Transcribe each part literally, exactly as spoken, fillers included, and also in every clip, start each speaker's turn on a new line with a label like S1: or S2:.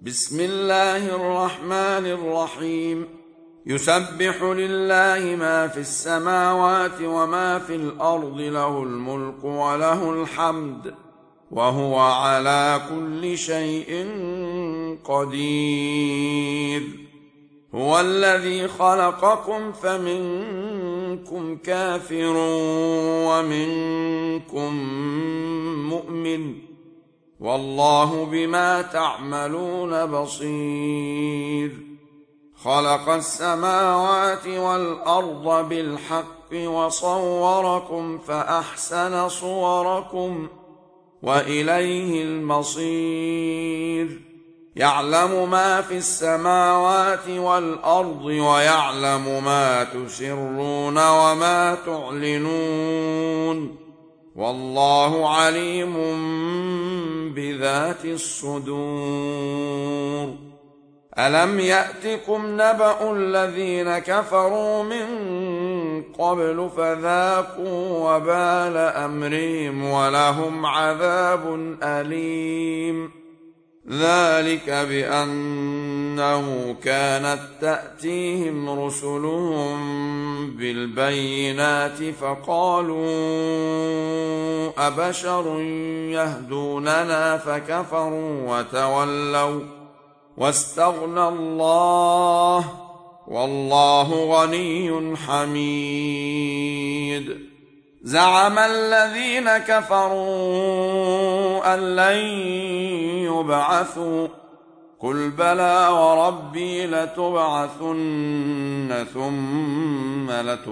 S1: بسم الله الرحمن الرحيم يسبح لله ما في السماوات وما في الأرض له الملك وله الحمد وهو على كل شيء قدير هو الذي خلقكم فمنكم كافر ومنكم مؤمن والله بما تعملون بصير خلق السماوات والأرض بالحق وصوركم فأحسن صوركم وإليه المصير يعلم ما في السماوات والأرض ويعلم ما تسرون وما تعلنون والله عليم بذات الصدور ألم يأتكم نبأ الذين كفروا من قبل فذاقوا وبال أمرهم ولهم عذاب أليم ذلك بأنه كانت تأتيهم رسلهم بالبينات فقالوا أبشر يهدوننا فكفروا وتولوا واستغنى الله والله غني حميد زعم الذين كفروا أن لن يبعثوا قل بلى وربي لتبعثن ثم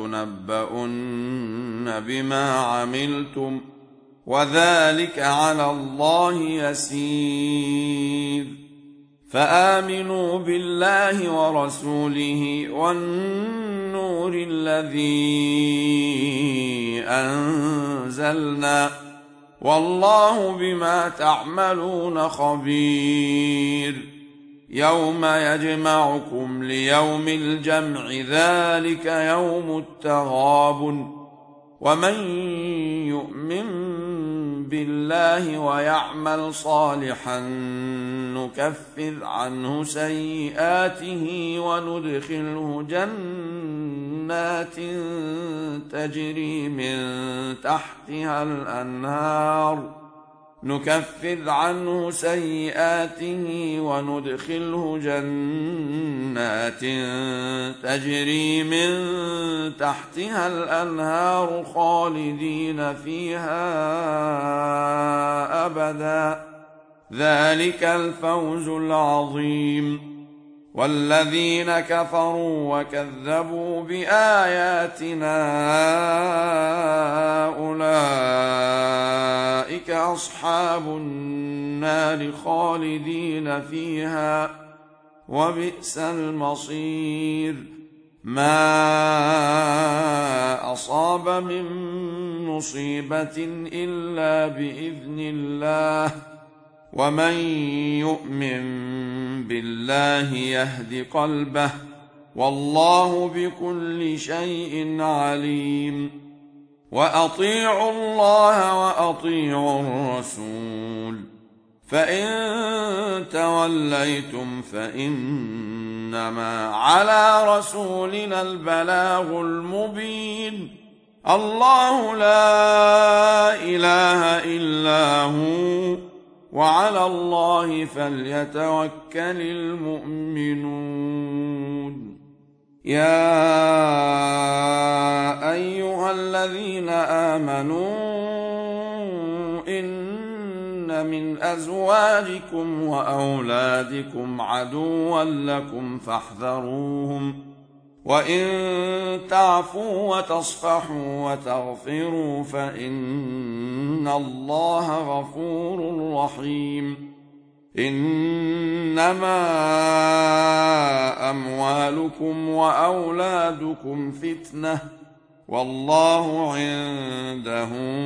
S1: لتنبؤن بما عملتم وذلك على الله يسير فآمنوا بالله ورسوله والنور الذي أنزلنا والله بما تعملون خبير يوم يجمعكم ليوم الجمع ذلك يوم التغابن ومن يؤمن بالله ويعمل صالحا نكفر عنه سيئاته وندخله جنات تجري من تحتها الأنهار نكفر عنه سيئاته وندخله جنات تجري من تحتها الأنهار خالدين فيها أبدا ذلك الفوز العظيم والذين كفروا وكذبوا بآياتنا أولئك أصحاب النار خالدين فيها وبئس المصير ما أصاب من مصيبة إلا بإذن الله ومن يؤمن بالله يهد قلبه والله بكل شيء عليم وأطيعوا الله وأطيعوا الرسول فإن توليتم فإنما على رسولنا البلاغ المبين الله لا إله إلا هو وعلى الله فليتوكل المؤمنون يا أيها الذين آمنوا إن من أزواجكم وأولادكم عدوا لكم فاحذروهم وإن تعفوا وتصفحوا وتغفروا فإن الله غفور رحيم إنما أموالكم وأولادكم فتنة والله عنده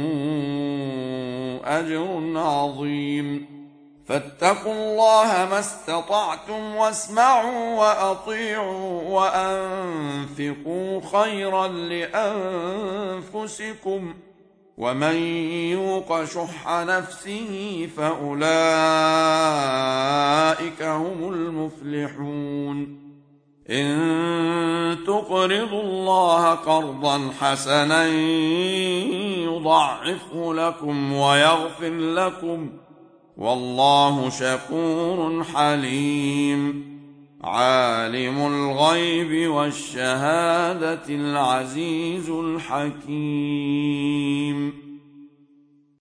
S1: أجر عظيم فاتقوا الله ما استطعتم واسمعوا وأطيعوا وأنفقوا خيرا لأنفسكم ومن يوق شح نفسه فأولئك هم المفلحون إن تقرضوا الله قرضا حسنا يضاعفه لكم ويغفر لكم والله شكور حليم عالم الغيب والشهادة العزيز الحكيم